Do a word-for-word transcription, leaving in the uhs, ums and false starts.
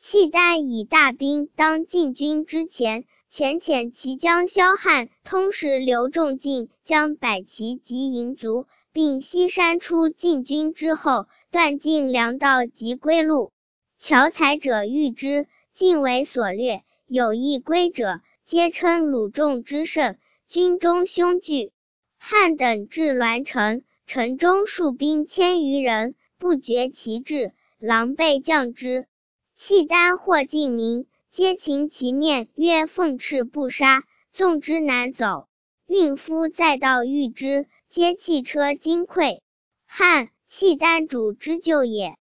契丹以大兵当进军之前，遣遣骑将萧汉通使刘仲敬将百骑及营卒，并西山出进军之后，断尽粮道及归路。樵采者遇之，尽为所掠，有意归者，皆称鲁仲之胜，军中凶惧。汉等至栾城，城中戍兵千余人，不觉其至，狼狈降之。契丹获晋民，皆擒其面，曰奉敕不杀，纵之难走。运夫载道遇之，皆弃车惊溃。汉、契丹主之旧也。